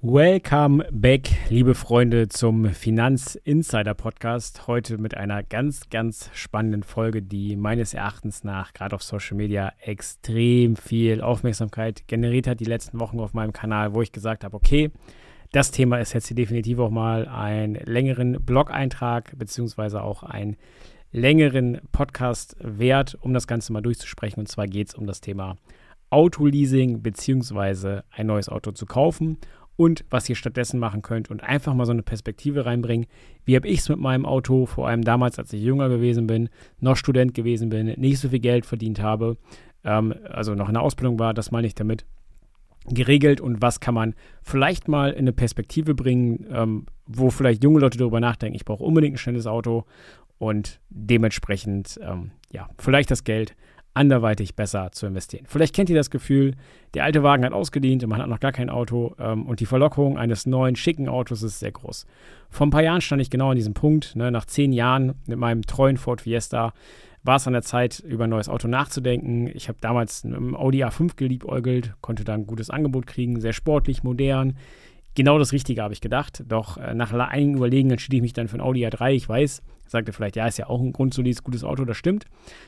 Welcome back, liebe Freunde, zum Finanz-Insider-Podcast. Heute mit einer ganz, ganz spannenden Folge, die meines Erachtens nach gerade auf Social Media extrem viel Aufmerksamkeit generiert hat die letzten Wochen auf meinem Kanal, wo ich gesagt habe, okay, das Thema ist jetzt hier definitiv auch mal einen längeren Blog-Eintrag beziehungsweise auch einen längeren Podcast wert, um das Ganze mal durchzusprechen. Und zwar geht es um das Thema Autoleasing beziehungsweise ein neues Auto zu kaufen und was ihr stattdessen machen könnt und einfach mal so eine Perspektive reinbringen. Wie habe ich es mit meinem Auto, vor allem damals, als ich jünger gewesen bin, noch Student gewesen bin, nicht so viel Geld verdient habe, also noch in der Ausbildung war, das meine ich damit, geregelt und was kann man vielleicht mal in eine Perspektive bringen, wo vielleicht junge Leute darüber nachdenken, ich brauche unbedingt ein schnelles Auto und dementsprechend, vielleicht das Geld anderweitig besser zu investieren. Vielleicht kennt ihr das Gefühl, der alte Wagen hat ausgedient und man hat noch gar kein Auto und die Verlockung eines neuen, schicken Autos ist sehr groß. Vor ein paar Jahren stand ich genau an diesem Punkt, nach 10 Jahren mit meinem treuen Ford Fiesta war es an der Zeit, über ein neues Auto nachzudenken. Ich habe damals mit einem Audi A5 geliebäugelt, konnte da ein gutes Angebot kriegen, sehr sportlich, modern. Genau das Richtige habe ich gedacht, doch nach einigen Überlegen entschied ich mich dann für ein Audi A3. Ich weiß, sagte vielleicht, ja, ist ja auch ein grundsolides, gutes Auto, das stimmt.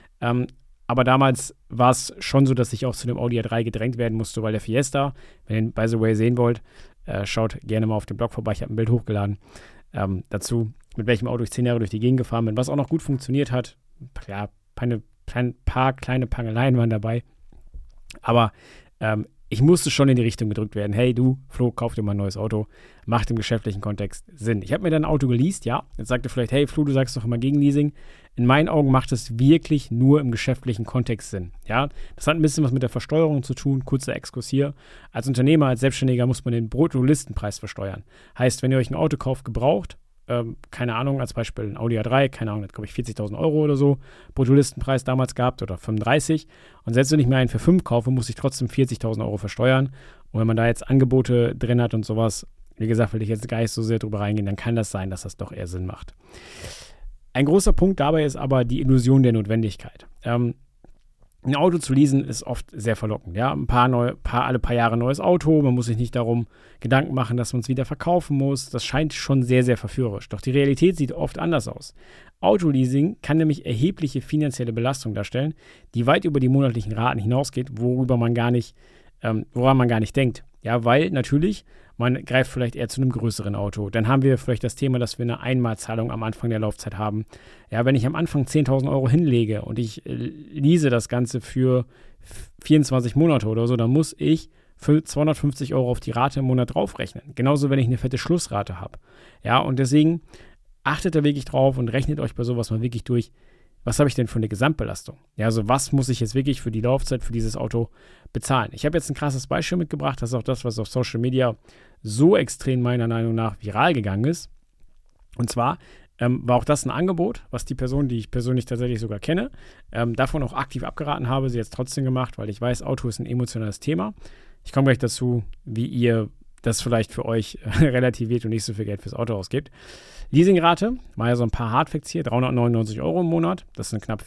Aber damals war es schon so, dass ich auch zu dem Audi A3 gedrängt werden musste, weil der Fiesta, wenn ihr ihn by the way sehen wollt, schaut gerne mal auf dem Blog vorbei, ich habe ein Bild hochgeladen dazu, mit welchem Auto ich 10 Jahre durch die Gegend gefahren bin, was auch noch gut funktioniert hat. Ja, ein paar kleine Pangeleien waren dabei, aber ich musste schon in die Richtung gedrückt werden. Hey, du, Flo, kauf dir mal ein neues Auto. Macht im geschäftlichen Kontext Sinn. Ich habe mir dann ein Auto geleast, ja. Jetzt sagt ihr vielleicht, hey, Flo, du sagst doch immer gegen Leasing. In meinen Augen macht es wirklich nur im geschäftlichen Kontext Sinn, ja. Das hat ein bisschen was mit der Versteuerung zu tun. Kurzer Exkurs hier. Als Unternehmer, als Selbstständiger muss man den Bruttolistenpreis versteuern. Heißt, wenn ihr euch ein Auto kauft, gebraucht, keine Ahnung, als Beispiel ein Audi A3, keine Ahnung, hat glaube ich 40.000 Euro oder so Bruttolistenpreis damals gehabt oder 35 und selbst wenn ich mir einen für 5 kaufe, muss ich trotzdem 40.000 Euro versteuern und wenn man da jetzt Angebote drin hat und sowas, wie gesagt, will ich jetzt gar nicht so sehr drüber reingehen, dann kann das sein, dass das doch eher Sinn macht. Ein großer Punkt dabei ist aber die Illusion der Notwendigkeit. Ein Auto zu leasen ist oft sehr verlockend. Ja? Alle paar Jahre ein neues Auto. Man muss sich nicht darum Gedanken machen, dass man es wieder verkaufen muss. Das scheint schon sehr, sehr verführerisch. Doch die Realität sieht oft anders aus. Autoleasing kann nämlich erhebliche finanzielle Belastung darstellen, die weit über die monatlichen Raten hinausgeht, woran man gar nicht denkt. Ja, weil natürlich, man greift vielleicht eher zu einem größeren Auto. Dann haben wir vielleicht das Thema, dass wir eine Einmalzahlung am Anfang der Laufzeit haben. Ja, wenn ich am Anfang 10.000 Euro hinlege und ich lease das Ganze für 24 Monate oder so, dann muss ich für 250 Euro auf die Rate im Monat draufrechnen. Genauso, wenn ich eine fette Schlussrate habe. Ja, und deswegen achtet da wirklich drauf und rechnet euch bei sowas mal wirklich durch, was habe ich denn für eine Gesamtbelastung? Ja, also was muss ich jetzt wirklich für die Laufzeit für dieses Auto bezahlen? Ich habe jetzt ein krasses Beispiel mitgebracht. Das ist auch das, was auf Social Media so extrem meiner Meinung nach viral gegangen ist. Und zwar war auch das ein Angebot, was die Person, die ich persönlich tatsächlich sogar kenne, davon auch aktiv abgeraten habe, sie jetzt trotzdem gemacht, weil ich weiß, Auto ist ein emotionales Thema. Ich komme gleich dazu, wie ihr das vielleicht für euch relativiert und nicht so viel Geld fürs Auto ausgibt. Leasingrate, war ja so ein paar Hardfacts hier, 399 Euro im Monat, das sind knapp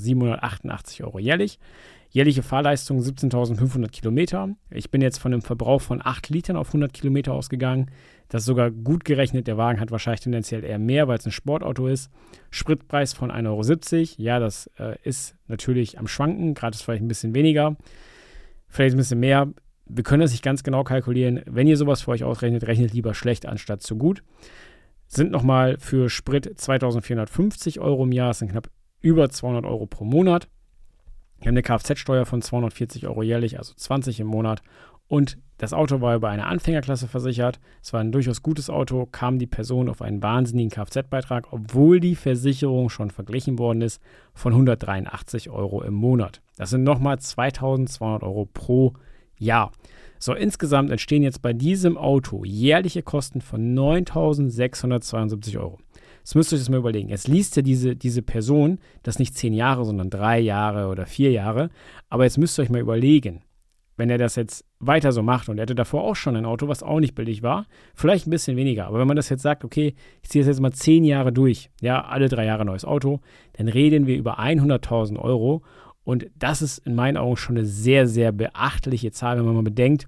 4.788 Euro jährlich. Jährliche Fahrleistung 17.500 Kilometer. Ich bin jetzt von einem Verbrauch von 8 Litern auf 100 Kilometer ausgegangen. Das ist sogar gut gerechnet. Der Wagen hat wahrscheinlich tendenziell eher mehr, weil es ein Sportauto ist. Spritpreis von 1,70 Euro. Ja, das ist natürlich am Schwanken. Gerade ist vielleicht ein bisschen weniger, vielleicht ein bisschen mehr. Wir können das nicht ganz genau kalkulieren. Wenn ihr sowas für euch ausrechnet, rechnet lieber schlecht anstatt zu gut. Sind nochmal für Sprit 2.450 Euro im Jahr. Das sind knapp über 200 Euro pro Monat. Wir haben eine Kfz-Steuer von 240 Euro jährlich, also 20 im Monat. Und das Auto war über eine Anfängerklasse versichert. Es war ein durchaus gutes Auto, kam die Person auf einen wahnsinnigen Kfz-Beitrag, obwohl die Versicherung schon verglichen worden ist, von 183 Euro im Monat. Das sind nochmal 2.200 Euro pro Jahr. So, insgesamt entstehen jetzt bei diesem Auto jährliche Kosten von 9.672 Euro. Jetzt müsst ihr euch das mal überlegen. Jetzt liest ja diese Person das nicht 10 Jahre, sondern 3 Jahre oder 4 Jahre. Aber jetzt müsst ihr euch mal überlegen, wenn er das jetzt weiter so macht und er hatte davor auch schon ein Auto, was auch nicht billig war, vielleicht ein bisschen weniger. Aber wenn man das jetzt sagt, okay, ich ziehe das jetzt mal 10 Jahre durch, ja, alle 3 Jahre neues Auto, dann reden wir über 100.000 Euro. Und das ist in meinen Augen schon eine sehr, sehr beachtliche Zahl, wenn man mal bedenkt,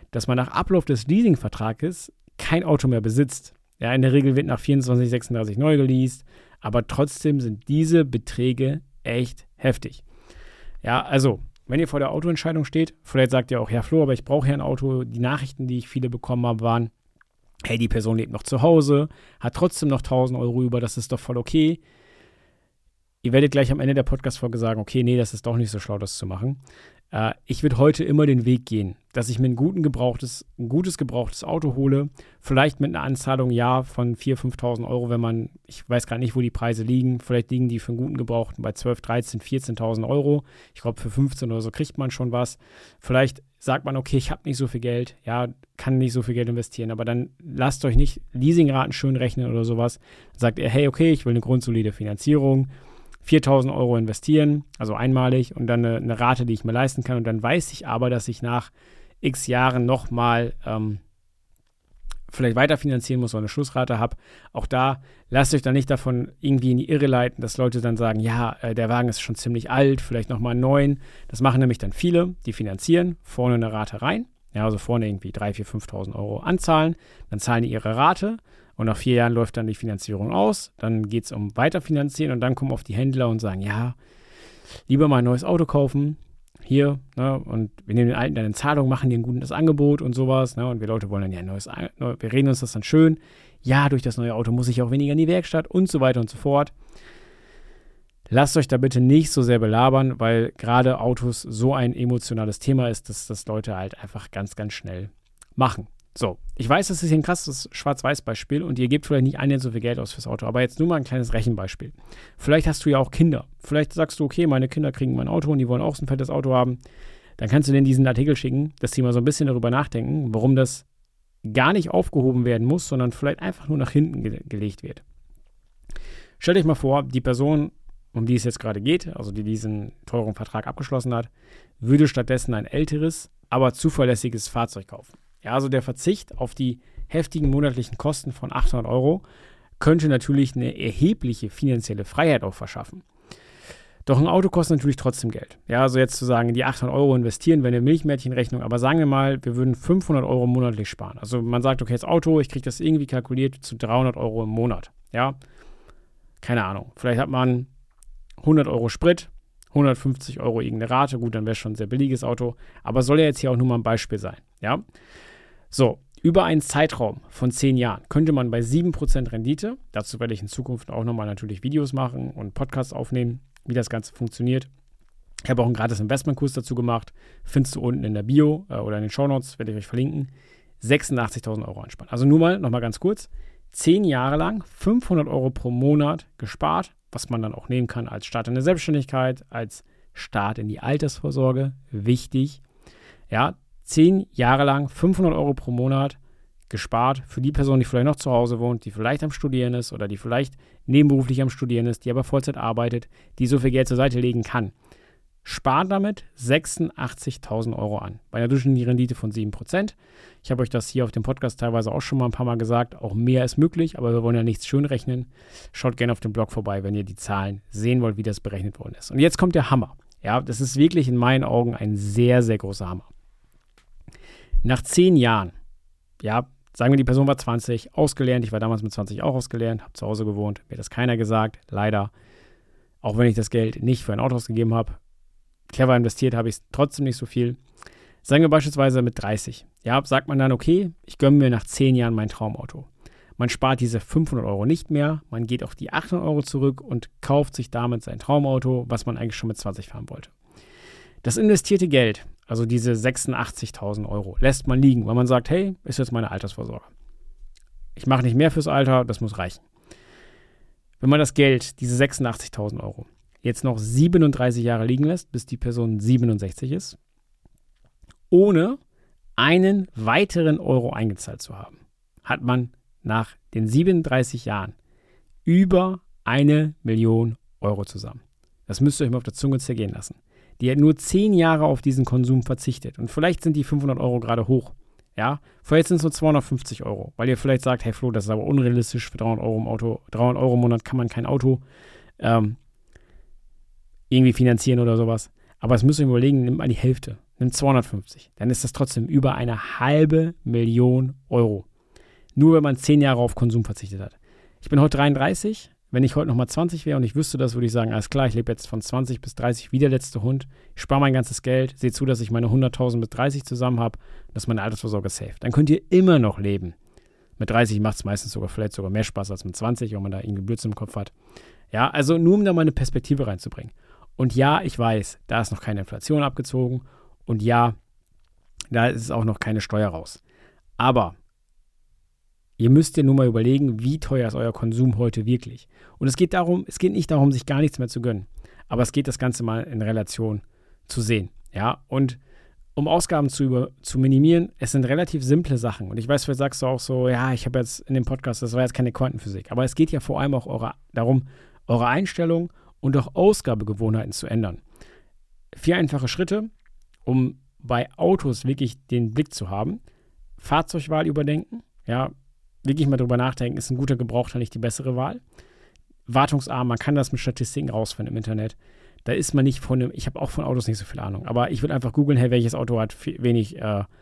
dass man nach Ablauf des Leasingvertrages kein Auto mehr besitzt. Ja, in der Regel wird nach 24, 36 neu geleast, aber trotzdem sind diese Beträge echt heftig. Ja, also, wenn ihr vor der Autoentscheidung steht, vielleicht sagt ihr auch, ja Flo, aber ich brauche ja ein Auto. Die Nachrichten, die ich viele bekommen habe, waren, hey, die Person lebt noch zu Hause, hat trotzdem noch 1.000 Euro über, das ist doch voll okay. Ihr werdet gleich am Ende der Podcast-Folge sagen, okay, nee, das ist doch nicht so schlau, das zu machen. Ich würde heute immer den Weg gehen, dass ich mir ein gutes gebrauchtes Auto hole, vielleicht mit einer Anzahlung von 4.000, 5.000 Euro, wenn man, ich weiß gar nicht, wo die Preise liegen, vielleicht liegen die für einen guten Gebrauchten bei 12.000, 13.000, 14.000 Euro. Ich glaube, für 15 oder so kriegt man schon was. Vielleicht sagt man, okay, ich habe nicht so viel Geld, ja, kann nicht so viel Geld investieren, aber dann lasst euch nicht Leasingraten schön rechnen oder sowas. Dann sagt ihr, hey, okay, ich will eine grundsolide Finanzierung, 4.000 Euro investieren, also einmalig und dann eine Rate, die ich mir leisten kann. Und dann weiß ich aber, dass ich nach x Jahren nochmal vielleicht weiter finanzieren muss oder eine Schlussrate habe. Auch da lasst euch dann nicht davon irgendwie in die Irre leiten, dass Leute dann sagen, ja, der Wagen ist schon ziemlich alt, vielleicht nochmal einen neuen. Das machen nämlich dann viele, die finanzieren, vorne eine Rate rein. Ja, also vorne irgendwie 3.000, 4.000, 5.000 Euro anzahlen. Dann zahlen die ihre Rate. Und nach 4 Jahren läuft dann die Finanzierung aus. Dann geht es um Weiterfinanzieren und dann kommen oft die Händler und sagen, ja, lieber mal ein neues Auto kaufen. Hier, ne, und wir nehmen den alten dann in Zahlung, machen dir ein gutes Angebot und sowas. Ne, und wir Leute wollen dann ja wir reden uns das dann schön. Ja, durch das neue Auto muss ich auch weniger in die Werkstatt und so weiter und so fort. Lasst euch da bitte nicht so sehr belabern, weil gerade Autos so ein emotionales Thema ist, dass das Leute halt einfach ganz, ganz schnell machen. So, ich weiß, das ist hier ein krasses Schwarz-Weiß-Beispiel und ihr gebt vielleicht nicht annähernd so viel Geld aus fürs Auto, aber jetzt nur mal ein kleines Rechenbeispiel. Vielleicht hast du ja auch Kinder. Vielleicht sagst du, okay, meine Kinder kriegen mein Auto und die wollen auch so ein fettes Auto haben. Dann kannst du denen diesen Artikel schicken, dass die mal so ein bisschen darüber nachdenken, warum das gar nicht aufgehoben werden muss, sondern vielleicht einfach nur nach hinten gelegt wird. Stellt euch mal vor, die Person, um die es jetzt gerade geht, also die diesen teuren Vertrag abgeschlossen hat, würde stattdessen ein älteres, aber zuverlässiges Fahrzeug kaufen. Ja, also der Verzicht auf die heftigen monatlichen Kosten von 800 Euro könnte natürlich eine erhebliche finanzielle Freiheit auch verschaffen. Doch ein Auto kostet natürlich trotzdem Geld. Ja, also jetzt zu sagen, die 800 Euro investieren, wäre eine Milchmädchenrechnung, aber sagen wir mal, wir würden 500 Euro monatlich sparen. Also man sagt, okay, das Auto, ich kriege das irgendwie kalkuliert zu 300 Euro im Monat. Ja, keine Ahnung. Vielleicht hat man 100 Euro Sprit, 150 Euro irgendeine Rate. Gut, dann wäre es schon ein sehr billiges Auto. Aber soll ja jetzt hier auch nur mal ein Beispiel sein. Ja, so, über einen Zeitraum von 10 Jahren könnte man bei 7% Rendite, dazu werde ich in Zukunft auch nochmal natürlich Videos machen und Podcasts aufnehmen, wie das Ganze funktioniert. Ich habe auch einen gratis Investmentkurs dazu gemacht, findest du unten in der Bio oder in den Shownotes, werde ich euch verlinken, 86.000 Euro ansparen. Also nur mal, nochmal ganz kurz, 10 Jahre lang 500 Euro pro Monat gespart, was man dann auch nehmen kann als Start in der Selbstständigkeit, als Start in die Altersvorsorge, wichtig, ja, 10 Jahre lang 500 Euro pro Monat gespart für die Person, die vielleicht noch zu Hause wohnt, die vielleicht am Studieren ist oder die vielleicht nebenberuflich am Studieren ist, die aber Vollzeit arbeitet, die so viel Geld zur Seite legen kann. Spart damit 86.000 Euro an, bei einer durchschnittlichen Rendite von 7%. Ich habe euch das hier auf dem Podcast teilweise auch schon mal ein paar Mal gesagt, auch mehr ist möglich, aber wir wollen ja nichts schön rechnen. Schaut gerne auf dem Blog vorbei, wenn ihr die Zahlen sehen wollt, wie das berechnet worden ist. Und jetzt kommt der Hammer. Ja, das ist wirklich in meinen Augen ein sehr, sehr großer Hammer. Nach 10 Jahren, ja, sagen wir, die Person war 20, ausgelernt, ich war damals mit 20 auch ausgelernt, habe zu Hause gewohnt, mir hat das keiner gesagt, leider, auch wenn ich das Geld nicht für ein Auto ausgegeben habe, clever investiert habe ich es trotzdem nicht so viel. Sagen wir beispielsweise mit 30, ja, sagt man dann, okay, ich gönne mir nach 10 Jahren mein Traumauto. Man spart diese 500 Euro nicht mehr, man geht auf die 800 Euro zurück und kauft sich damit sein Traumauto, was man eigentlich schon mit 20 fahren wollte. Das investierte Geld, also diese 86.000 Euro, lässt man liegen, weil man sagt, hey, ist jetzt meine Altersvorsorge. Ich mache nicht mehr fürs Alter, das muss reichen. Wenn man das Geld, diese 86.000 Euro, jetzt noch 37 Jahre liegen lässt, bis die Person 67 ist, ohne einen weiteren Euro eingezahlt zu haben, hat man nach den 37 Jahren über 1 Million Euro zusammen. Das müsst ihr euch mal auf der Zunge zergehen lassen. Die hat nur 10 Jahre auf diesen Konsum verzichtet. Und vielleicht sind die 500 Euro gerade hoch. Ja, vielleicht sind es nur 250 Euro, weil ihr vielleicht sagt, hey Flo, das ist aber unrealistisch für 300 Euro im Auto. 300 Euro im Monat kann man kein Auto irgendwie finanzieren oder sowas. Aber das müsst ihr überlegen, nimmt mal die Hälfte. nimm 250, dann ist das trotzdem über 500.000 Euro. Nur wenn man 10 Jahre auf Konsum verzichtet hat. Ich bin heute 33. Wenn ich heute nochmal 20 wäre und ich wüsste das, würde ich sagen, alles klar, ich lebe jetzt von 20 bis 30 wie der letzte Hund. Ich spare mein ganzes Geld, sehe zu, dass ich meine 100.000 bis 30 zusammen habe, dass meine Altersvorsorge safe. Dann könnt ihr immer noch leben. Mit 30 macht es meistens vielleicht sogar mehr Spaß als mit 20, wenn man da irgendwie Blödsinn im Kopf hat. Ja, also nur um da mal eine Perspektive reinzubringen. Und ja, ich weiß, da ist noch keine Inflation abgezogen und ja, da ist auch noch keine Steuer raus. Aber ihr müsst ja nur mal überlegen, wie teuer ist euer Konsum heute wirklich. Und es geht nicht darum, sich gar nichts mehr zu gönnen. Aber es geht das Ganze mal in Relation zu sehen. Ja, und um Ausgaben zu minimieren, es sind relativ simple Sachen. Und ich weiß, vielleicht sagst du auch so, ja, ich habe jetzt in dem Podcast, das war jetzt keine Quantenphysik. Aber es geht ja vor allem auch darum, eure Einstellung und auch Ausgabegewohnheiten zu ändern. 4 einfache Schritte, um bei Autos wirklich den Blick zu haben. Fahrzeugwahl überdenken. Ja, wirklich mal drüber nachdenken, ist ein guter Gebrauchter nicht die bessere Wahl? Wartungsarm, man kann das mit Statistiken rausfinden im Internet. Da ist man nicht ich habe auch von Autos nicht so viel Ahnung, aber ich würde einfach googeln, hey, welches Auto hat wenig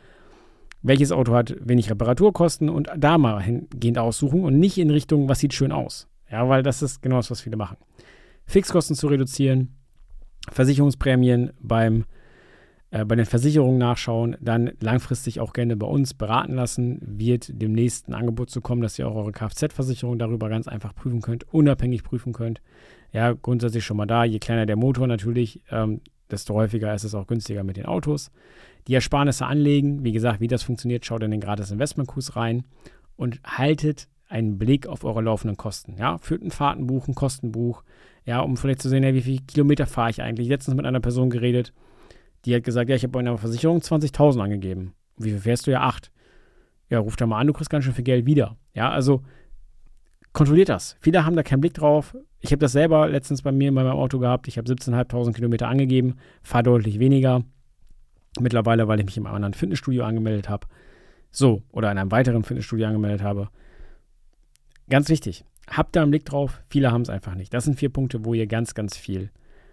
Reparaturkosten und da mal hingehend aussuchen und nicht in Richtung, was sieht schön aus. Ja, weil das ist genau das, was viele machen. Fixkosten zu reduzieren, Versicherungsprämien bei den Versicherungen nachschauen, dann langfristig auch gerne bei uns beraten lassen, wird demnächst ein Angebot zu kommen, dass ihr auch eure Kfz-Versicherung darüber ganz einfach prüfen könnt, unabhängig prüfen könnt. Ja, grundsätzlich schon mal da, je kleiner der Motor natürlich, desto häufiger ist es auch günstiger mit den Autos. Die Ersparnisse anlegen, wie gesagt, wie das funktioniert, schaut in den gratis Investmentkurs rein und haltet einen Blick auf eure laufenden Kosten. Ja, führt ein Fahrtenbuch, ein Kostenbuch, ja, um vielleicht zu sehen, ja, wie viele Kilometer fahre ich eigentlich. Letztens mit einer Person geredet, die hat gesagt, ja, ich habe bei einer Versicherung 20.000 angegeben. Wie viel fährst du? Ja, 8. Ja, ruf da mal an, du kriegst ganz schön viel Geld wieder. Ja, also kontrolliert das. Viele haben da keinen Blick drauf. Ich habe das selber letztens bei mir in meinem Auto gehabt. Ich habe 17.500 Kilometer angegeben, fahre deutlich weniger. Mittlerweile, weil ich mich in einem anderen Fitnessstudio angemeldet habe. So, oder in einem weiteren Fitnessstudio angemeldet habe. Ganz wichtig, habt da einen Blick drauf. Viele haben es einfach nicht. Das sind 4 Punkte, wo ihr ganz, ganz viel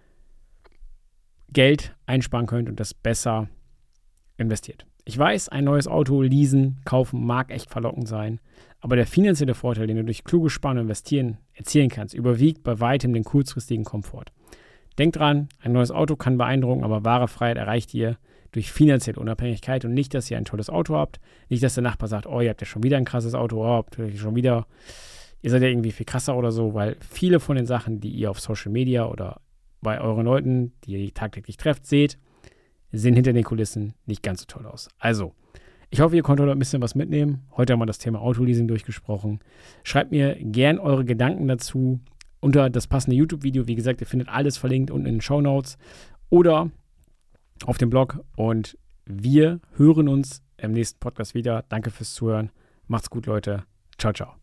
Geld einsparen könnt und das besser investiert. Ich weiß, ein neues Auto leasen, kaufen mag echt verlockend sein, aber der finanzielle Vorteil, den du durch kluges Sparen und Investieren erzielen kannst, überwiegt bei weitem den kurzfristigen Komfort. Denkt dran, ein neues Auto kann beeindrucken, aber wahre Freiheit erreicht ihr durch finanzielle Unabhängigkeit und nicht, dass ihr ein tolles Auto habt, nicht, dass der Nachbar sagt, oh, ihr habt ja schon wieder ein krasses Auto, oh, habt ihr schon wieder, ihr seid ja irgendwie viel krasser oder so, weil viele von den Sachen, die ihr auf Social Media oder bei euren Leuten, die ihr tagtäglich trefft, seht, sehen hinter den Kulissen nicht ganz so toll aus. Also, ich hoffe, ihr konntet ein bisschen was mitnehmen. Heute haben wir das Thema Autoleasing durchgesprochen. Schreibt mir gern eure Gedanken dazu unter das passende YouTube-Video. Wie gesagt, ihr findet alles verlinkt unten in den Shownotes oder auf dem Blog. Und wir hören uns im nächsten Podcast wieder. Danke fürs Zuhören. Macht's gut, Leute. Ciao, ciao.